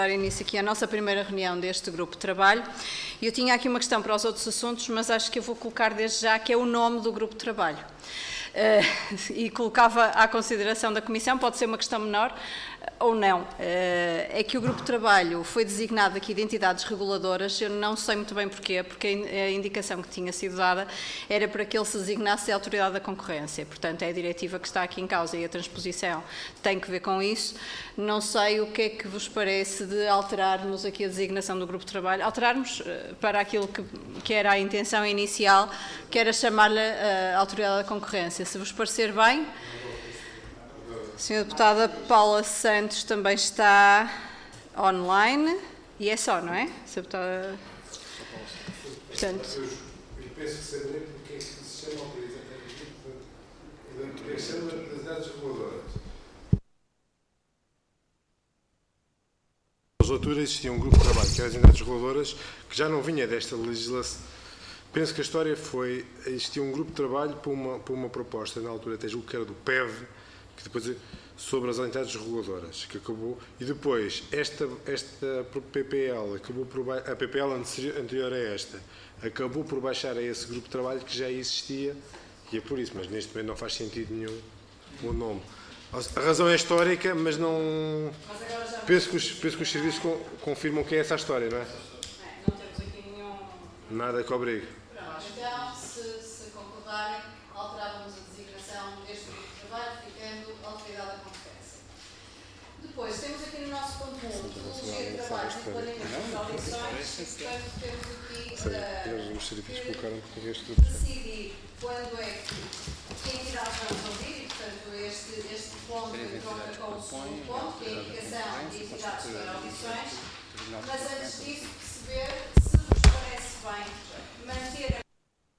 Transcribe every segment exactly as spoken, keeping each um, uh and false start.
Dar início aqui à nossa primeira reunião deste grupo de trabalho. Eu tinha aqui uma questão para os outros assuntos, mas acho que eu vou colocar desde já, que é o nome do grupo de trabalho. Uh, e colocava à consideração da Comissão, pode ser uma questão menor ou não, uh, é que o grupo de trabalho foi designado aqui de entidades reguladoras. Eu não sei muito bem porquê, porque a indicação que tinha sido dada era para que ele se designasse a Autoridade da Concorrência, portanto é a diretiva que está aqui em causa e a transposição tem que ver com isso. Não sei o que é que vos parece de alterarmos aqui a designação do grupo de trabalho, alterarmos uh, para aquilo que, que era a intenção inicial, que era chamar-lhe a Autoridade da Concorrência. Se vos parecer bem. A senhora Deputada Paula Santos também está online e é só, não é? Deputada... Portanto... Eu penso que saberei porque é que se chama porque é que se chama das entidades reguladoras. Na legislatura existia um grupo de trabalho, que era as entidades reguladoras, que já não vinha desta legislação. Penso que a história foi, existia um grupo de trabalho para uma, para uma proposta, na altura até julgo que era do P E V, que depois sobre as entidades reguladoras, que acabou, e depois esta, esta P P L, acabou por, a P P L anterior a esta, acabou por baixar a esse grupo de trabalho que já existia, e é por isso, mas neste momento não faz sentido nenhum o nome. A razão é histórica, mas não... Penso que os, penso que os serviços confirmam que é essa a história, não é? Não temos aqui nenhum... Nada que obrigue. Então, se, se concordarem, alterávamos a designação deste grupo de trabalho, ficando a Autoridade da Concorrência. Depois, temos aqui no nosso ponto um, metodologia de trabalho e planeamento de audições, e, portanto, temos aqui uh, que decidir quando é que, que entidades vamos ouvir, e, portanto, este, este ponto entronca com o segundo ponto, que é a indicação de entidades para audições, mas antes disso, perceber se vos parece bem manter a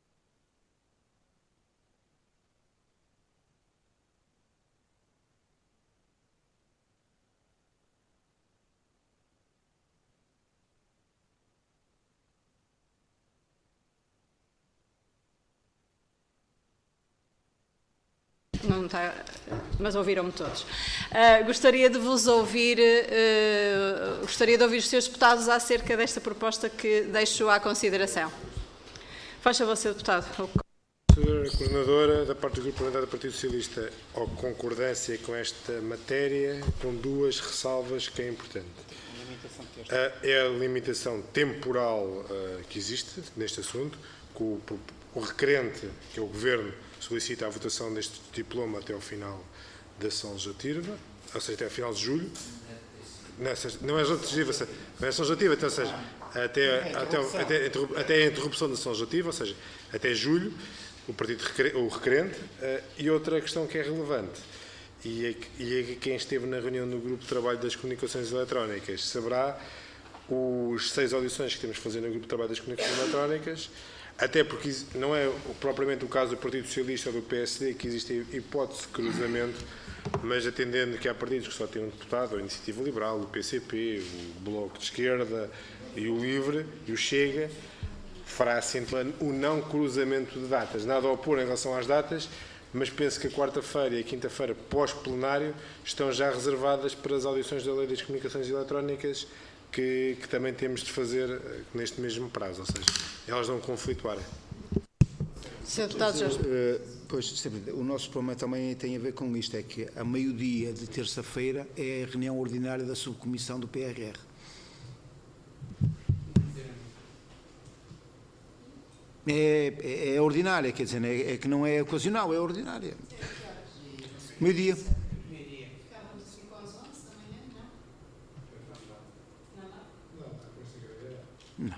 Não está, mas ouviram-me todos. Uh, gostaria de vos ouvir, uh, gostaria de ouvir os senhores deputados acerca desta proposta que deixo à consideração. Faz favor, senhor Deputado. Senhora Coordenadora, da parte do Grupo Parlamentar do Partido Socialista, ou concordância com esta matéria, com duas ressalvas que é importante. Uh, é a limitação temporal uh, que existe neste assunto, que o, o requerente, que é o Governo, solicita a votação deste diploma até ao final da sessão legislativa, ou seja, até ao final de julho. Nessa, não é legislativa, não é sessão legislativa, então, ou seja, até, até, até, até a interrupção da sessão legislativa, ou seja, até julho, o partido o requerente. Uh, e outra questão que é relevante, e é, e é quem esteve na reunião no grupo de trabalho das comunicações eletrónicas saberá os seis audições que temos que fazer no grupo de trabalho das comunicações eletrónicas. Até porque não é propriamente o caso do Partido Socialista ou do P S D que existe hipótese de cruzamento, mas atendendo que há partidos que só têm um deputado, a Iniciativa Liberal, o P C P, o Bloco de Esquerda e o Livre e o Chega, fará assento o não cruzamento de datas. Nada a opor em relação às datas, mas penso que a quarta-feira e a quinta-feira pós-plenário estão já reservadas para as audições da Lei das Comunicações Eletrónicas, Que, que também temos de fazer neste mesmo prazo, ou seja, elas não conflituarem. senhor Deputado Jorge. Uh, pois, o nosso problema também tem a ver com isto, é que a meio-dia de terça-feira é a reunião ordinária da subcomissão do P R R. É, é, é ordinária, quer dizer, é, é que não é ocasional, é ordinária. Meio-dia. Não.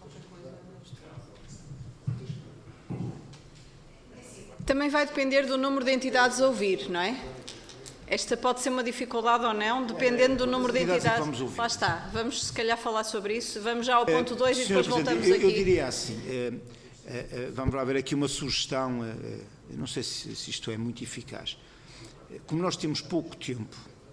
Também vai depender do número de entidades a ouvir, não é? Esta pode ser uma dificuldade ou não, dependendo do número de entidades. Lá está, vamos se calhar falar sobre isso. Vamos já ao ponto dois e depois voltamos eu, aqui. Eu diria assim, eh, eh, vamos lá ver aqui uma sugestão, eh, não sei se, se isto é muito eficaz. Como nós temos pouco tempo,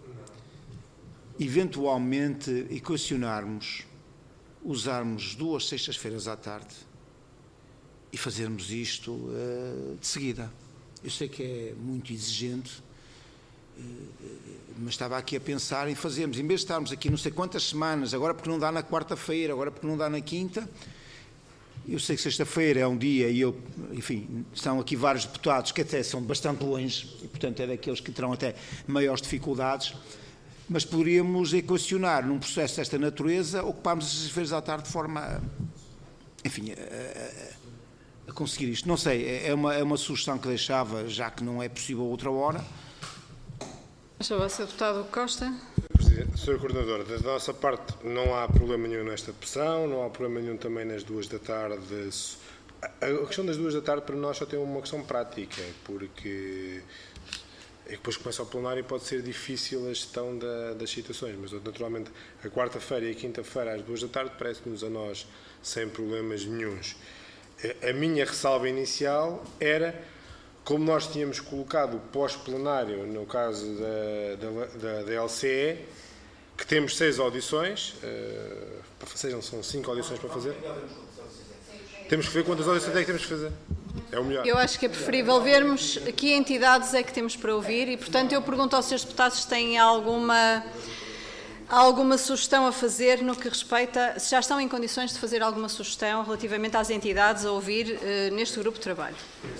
eventualmente equacionarmos usarmos duas sextas-feiras à tarde e fazermos isto uh, de seguida. Eu sei que é muito exigente, mas estava aqui a pensar em fazermos, em vez de estarmos aqui não sei quantas semanas, agora porque não dá na quarta-feira, agora porque não dá na quinta. Eu sei que sexta-feira é um dia e eu, enfim, estão aqui vários deputados que até são bastante longe e, portanto, é daqueles que terão até maiores dificuldades, mas poderíamos equacionar num processo desta natureza, ocuparmos as sextas-feiras à tarde de forma, a, enfim, a, a conseguir isto. Não sei, é uma, é uma sugestão que deixava, já que não é possível outra hora. senhor Deputado Costa. Presidente, senhor Coordenador, da nossa parte não há problema nenhum nesta pressão, não há problema nenhum também nas duas da tarde. A questão das duas da tarde para nós só tem uma questão prática, porque depois começa o plenário e pode ser difícil a gestão da, das situações, mas naturalmente a quarta-feira e a quinta-feira às duas da tarde parece-nos a nós sem problemas nenhuns. A minha ressalva inicial era, como nós tínhamos colocado o pós-plenário no caso da, da, da, da L C E, que temos seis audições, uh, para fazer, são cinco audições para fazer. Temos que ver quantas audições é que temos que fazer. É o melhor. Eu acho que é preferível vermos que entidades é que temos para ouvir e, portanto, eu pergunto aos senhores deputados se têm alguma, alguma sugestão a fazer no que respeita, se já estão em condições de fazer alguma sugestão relativamente às entidades a ouvir uh, neste grupo de trabalho.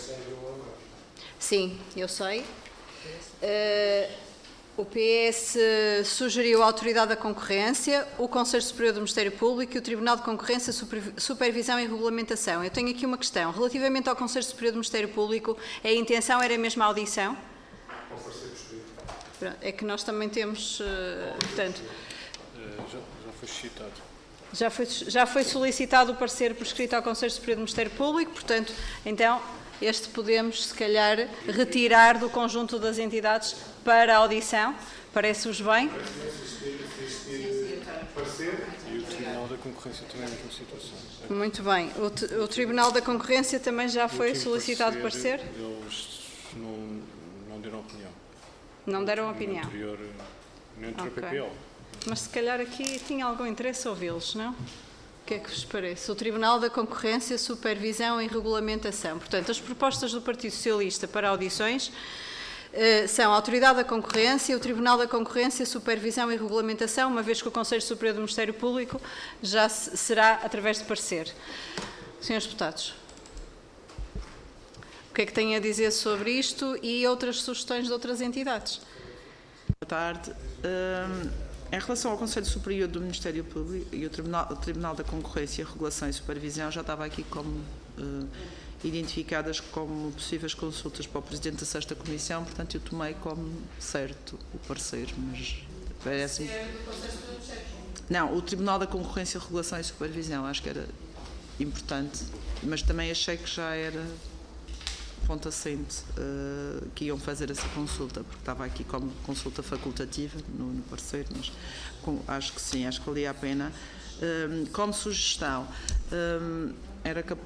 Sim, eu sei. Uh, o P S sugeriu a Autoridade da Concorrência, o Conselho Superior do Ministério Público e o Tribunal de Concorrência, Supervisão e Regulamentação. Eu tenho aqui uma questão. Relativamente ao Conselho Superior do Ministério Público, a intenção era mesmo a audição? É que nós também temos, uh, portanto... Já, já foi citado. Já foi, já foi solicitado o parecer por escrito ao Conselho Superior do Ministério Público, portanto, então... Este podemos, se calhar, retirar do conjunto das entidades para a audição. Parece-vos bem? E o Tribunal da Concorrência também é a mesma situação. Muito bem. O, o Tribunal da Concorrência também já foi solicitado parecer? Eles não, não deram opinião. Não deram opinião? No anterior, no anterior Okay. P P L. Mas se calhar aqui tinha algum interesse ouvi-los, não? O que é que vos parece? O Tribunal da Concorrência, Supervisão e Regulamentação. Portanto, as propostas do Partido Socialista para audições eh, são a Autoridade da Concorrência, o Tribunal da Concorrência, Supervisão e Regulamentação, uma vez que o Conselho Superior do Ministério Público já se, será através de parecer. Senhores deputados, o que é que têm a dizer sobre isto e outras sugestões de outras entidades? Boa tarde. Um... Em relação ao Conselho Superior do Ministério Público e o Tribunal, o Tribunal da Concorrência, Regulação e Supervisão, já estava aqui como uh, identificadas como possíveis consultas para o Presidente da Sexta Comissão, portanto eu tomei como certo o parecer, mas parece-me... Não, o Tribunal da Concorrência, Regulação e Supervisão, acho que era importante, mas também achei que já era ponto assente uh, que iam fazer essa consulta, porque estava aqui como consulta facultativa no, no parecer, mas com, acho que sim, acho que valia a pena. Um, como sugestão, um, era que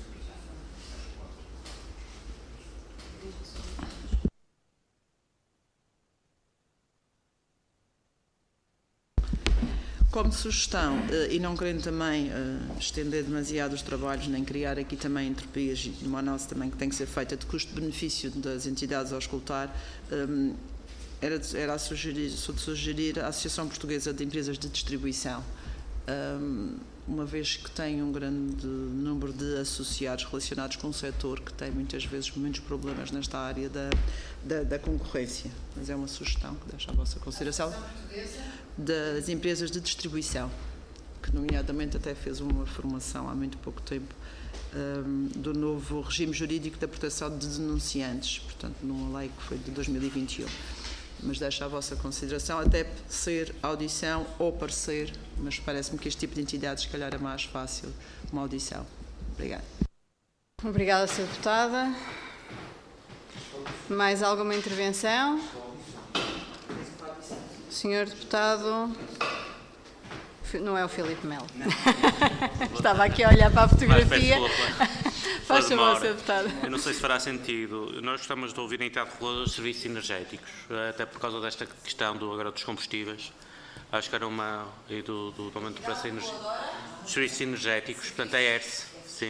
Como sugestão, e não querendo também uh, estender demasiado os trabalhos, nem criar aqui também entropias, e uma análise também que tem que ser feita de custo-benefício das entidades ao escutar, um, era, era a sugerir, sugerir a Associação Portuguesa de Empresas de Distribuição, um, uma vez que tem um grande número de associados relacionados com o setor que tem muitas vezes muitos problemas nesta área da, da, da concorrência. Mas é uma sugestão que deixo à vossa consideração. Das empresas de distribuição, que nomeadamente até fez uma formação há muito pouco tempo um, do novo regime jurídico da proteção de denunciantes, portanto numa lei que foi de dois mil e vinte e um. Mas deixo à vossa consideração, até ser audição ou parecer, mas parece-me que este tipo de entidades se calhar é mais fácil uma audição. Obrigada. Obrigada, senhora Deputada. Mais alguma intervenção? Senhor Deputado, não é o Filipe Melo. Estava aqui a olhar para a fotografia. Faz favor, senhor Deputado. Eu não sei se fará sentido. Nós gostamos de ouvir a entidade reguladora dos serviços energéticos, até por causa desta questão do, agora dos combustíveis. Acho que era uma... e do, do, do aumento do preço dos serviços energéticos, portanto é E R S, sim.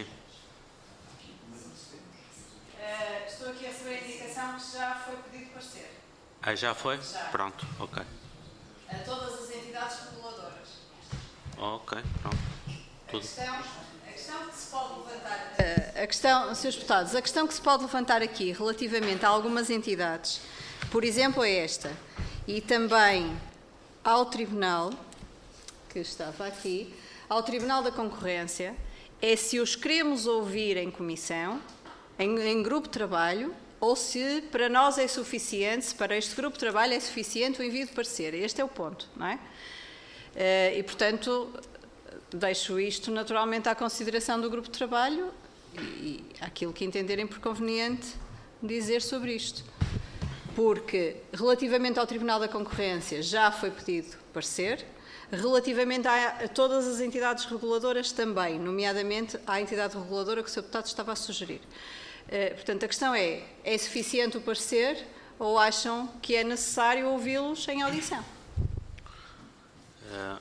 Uh, estou aqui a receber a indicação que já foi pedido parecer. Ah, já foi? Já. Pronto, ok. A todas as entidades reguladoras. Ok, pronto. Tudo. A questão, a questão que se pode levantar... A, a questão, senhores deputados, a questão que se pode levantar aqui relativamente a algumas entidades, por exemplo, é esta, e também ao Tribunal, que estava aqui, ao Tribunal da Concorrência, é se os queremos ouvir em comissão, em, em grupo de trabalho, ou se para nós é suficiente, se para este grupo de trabalho é suficiente o envio de parecer. Este é o ponto, não é? E, portanto, deixo isto naturalmente à consideração do grupo de trabalho e àquilo que entenderem por conveniente dizer sobre isto. Porque, relativamente ao Tribunal da Concorrência, já foi pedido parecer, relativamente a, a todas as entidades reguladoras também, nomeadamente à entidade reguladora que o senhor deputado estava a sugerir. Uh, portanto, a questão é, é suficiente o parecer ou acham que é necessário ouvi-los em audição? Uh,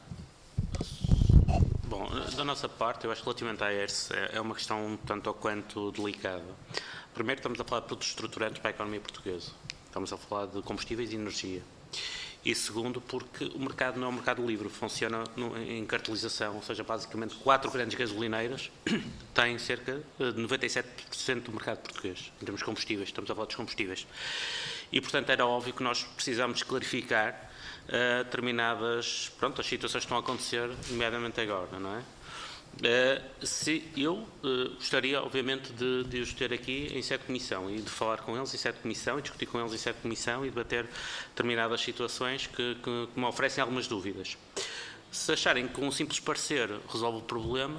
bom, da nossa parte, eu acho que relativamente à E R S é, é uma questão um tanto ou quanto delicada. Primeiro, estamos a falar de produtos estruturantes para a economia portuguesa. Estamos a falar de combustíveis e energia. E segundo, porque o mercado não é um mercado livre, funciona no, em cartelização, ou seja, basicamente quatro grandes gasolineiras têm cerca de noventa e sete por cento do mercado português, em termos de combustíveis, estamos a falar dos combustíveis. E, portanto, era óbvio que nós precisamos clarificar uh, determinadas, pronto, as situações que estão a acontecer, nomeadamente agora, não é? Uh, se eu uh, gostaria, obviamente, de, de os ter aqui em sede de comissão e de falar com eles em sede de comissão e discutir com eles em sede de comissão e debater determinadas situações que, que, que me oferecem algumas dúvidas. Se acharem que um simples parecer resolve o problema...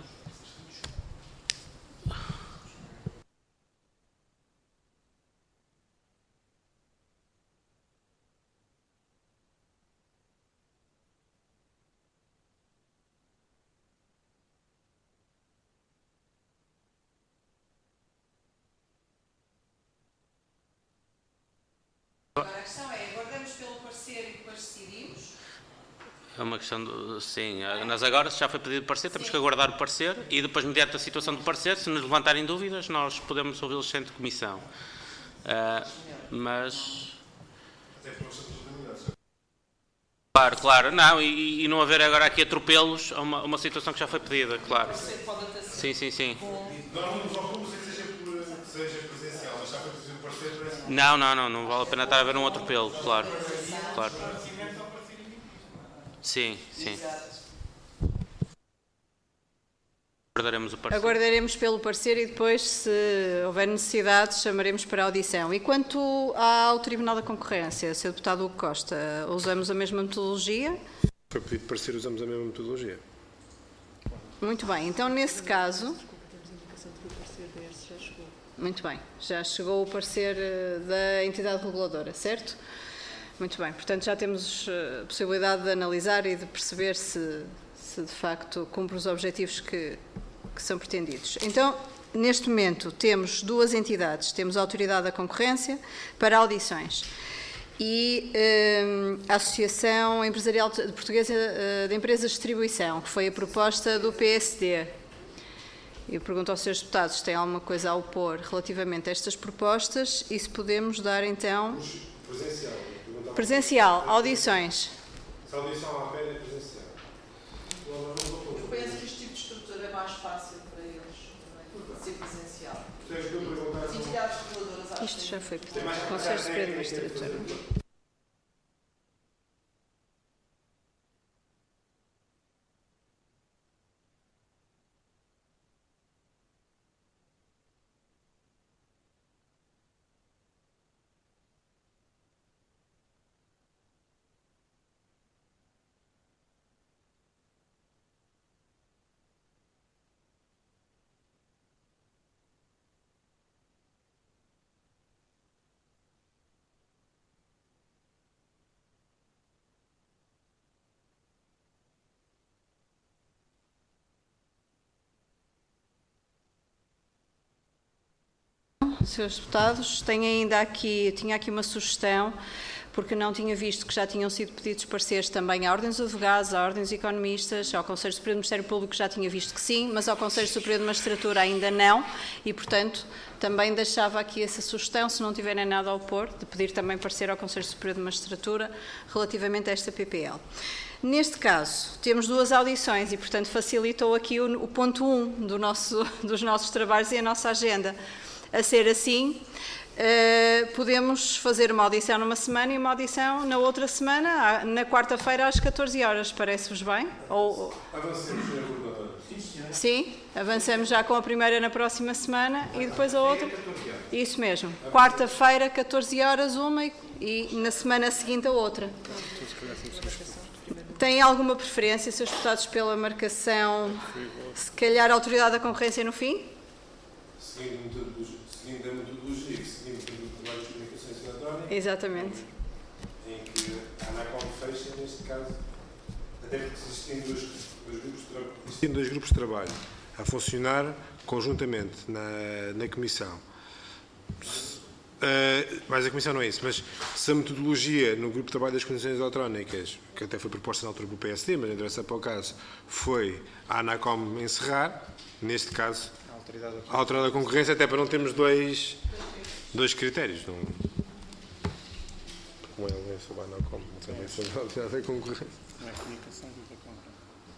Agora a questão é, aguardamos pelo parecer e depois decidimos? É uma questão, de, sim, nós agora, se já foi pedido parecer, temos sim. que aguardar o parecer e depois, mediante a situação do parecer, se nos levantarem dúvidas, nós podemos ouvi-los sem de comissão. Uh, mas... Claro, claro, não, e, e não haver agora aqui atropelos a uma, uma situação que já foi pedida, claro. Sim, sim, sim. Não, não, não, não vale a pena estar a ver um atropelo, claro, claro. Sim, sim. Aguardaremos o parecer. Aguardaremos pelo parecer e depois, se houver necessidade, chamaremos para a audição. E quanto ao Tribunal da Concorrência, senhor Deputado Hugo Costa, usamos a mesma metodologia? Foi pedido parecer, usamos a mesma metodologia. Muito bem, então nesse caso... Muito bem, já chegou o parecer da entidade reguladora, certo? Muito bem, portanto já temos a possibilidade de analisar e de perceber se, se de facto cumpre os objetivos que, que são pretendidos. Então, neste momento temos duas entidades, temos a Autoridade da Concorrência para audições e hum, a Associação Empresarial Portuguesa de Empresas de Distribuição, que foi a proposta do P S D. Eu pergunto aos senhores deputados se têm alguma coisa a opor relativamente a estas propostas e se podemos dar, então... Presencial. Presencial, audições. Se a audição à pena é presencial. Eu penso que este tipo de estrutura é mais fácil para eles, ser presencial. As entidades reguladoras acham... Isto já foi pedido. Conselho Superior de Magistratura. Senhores deputados, tenho ainda aqui, tinha aqui uma sugestão, porque não tinha visto que já tinham sido pedidos pareceres também à Ordem dos Advogados, à Ordem dos Economistas, ao Conselho Superior do Ministério Público já tinha visto que sim, mas ao Conselho Superior de Magistratura ainda não, e, portanto, também deixava aqui essa sugestão, se não tiverem nada a opor, de pedir também parecer ao Conselho Superior de Magistratura relativamente a esta P P L. Neste caso, temos duas audições e, portanto, facilitou aqui o, o ponto um do nosso, dos nossos trabalhos e a nossa agenda. A ser assim, uh, podemos fazer uma audição numa semana e uma audição na outra semana, na quarta-feira às catorze horas. Parece-vos bem? Ou... Avancemos, senhora Coordenadora. Sim, avançamos já com a primeira na próxima semana e depois a outra. Isso mesmo. Quarta-feira, catorze horas, uma e, e na semana seguinte a outra. Tem alguma preferência, senhores deputados, pela marcação, se calhar a Autoridade da Concorrência no fim? Seguindo a metodologia, seguindo o trabalho de comunicações eletrónicas. Exatamente. Em que a ANACOM fecha, neste caso, até porque existem dois, dois, grupos, de trabalho, existem dois grupos de trabalho a funcionar conjuntamente na, na Comissão. Uh, mas a Comissão não é isso, mas se a metodologia no grupo de trabalho das condições eletrónicas, que até foi proposta na altura pelo P S D, mas não interessa para o caso, foi a ANACOM encerrar, neste caso, a Autoridade da, a Autoridade da Concorrência, até para não termos dois, dois critérios. Não, como é sobre a ANACOM, também sobre a Autoridade da Concorrência. Não é comunicação da compra.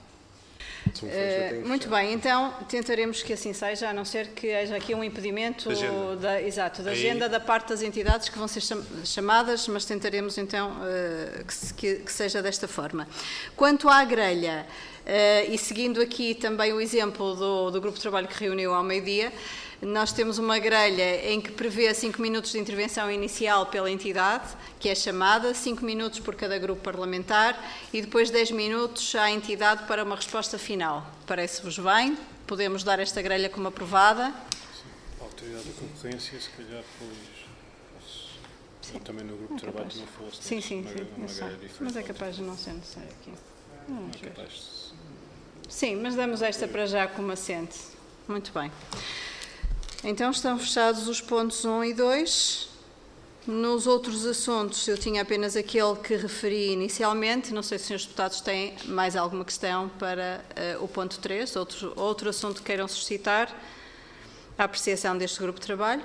Uh, muito bem, então tentaremos que assim seja, a não ser que haja aqui um impedimento agenda. da, exato, da Aí... agenda da parte das entidades que vão ser chamadas, mas tentaremos então uh, que, que, que seja desta forma. Quanto à grelha, uh, e seguindo aqui também o exemplo do, do grupo de trabalho que reuniu ao meio-dia, nós temos uma grelha em que prevê cinco minutos de intervenção inicial pela entidade, que é chamada, cinco minutos por cada grupo parlamentar e depois dez minutos à entidade para uma resposta final. Parece-vos bem? Podemos dar esta grelha como aprovada? A Autoridade da Concorrência, se calhar, depois... Sim. Também no grupo de trabalho também falou-se sim, sim, uma, sim, uma grelha diferente. Mas é capaz de não ser necessário aqui. Não é capaz de... Sim, mas damos esta para já como assente. Muito bem. Então estão fechados os pontos um e dois. Nos outros assuntos, eu tinha apenas aquele que referi inicialmente. Não sei se os senhores deputados têm mais alguma questão para uh, o ponto três, outro, outro assunto que queiram suscitar, a apreciação deste grupo de trabalho.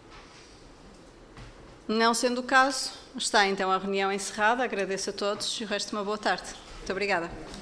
Não sendo o caso, está então a reunião encerrada. Agradeço a todos e o resto de uma boa tarde. Muito obrigada.